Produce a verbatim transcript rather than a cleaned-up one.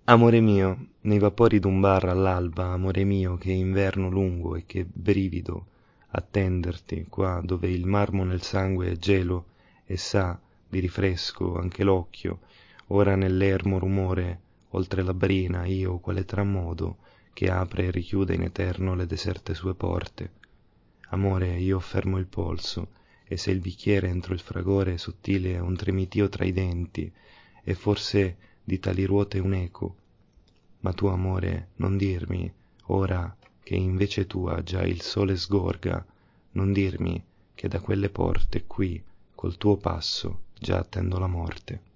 Amore mio, nei vapori d'un bar all'alba, amore mio, che inverno lungo e che brivido attenderti qua dove il marmo nel sangue è gelo e sa di rifresco anche l'occhio, ora nell'ermo rumore, oltre la brina, io quale tramodo che apre e richiude in eterno le deserte sue porte. Amore, io fermo il polso, e se il bicchiere entro il fragore sottile è un tremitio tra i denti, e forse di tali ruote un eco. Ma tu, amore, non dirmi, ora che invece tua già il sole sgorga, non dirmi che da quelle porte qui, col tuo passo, già attendo la morte.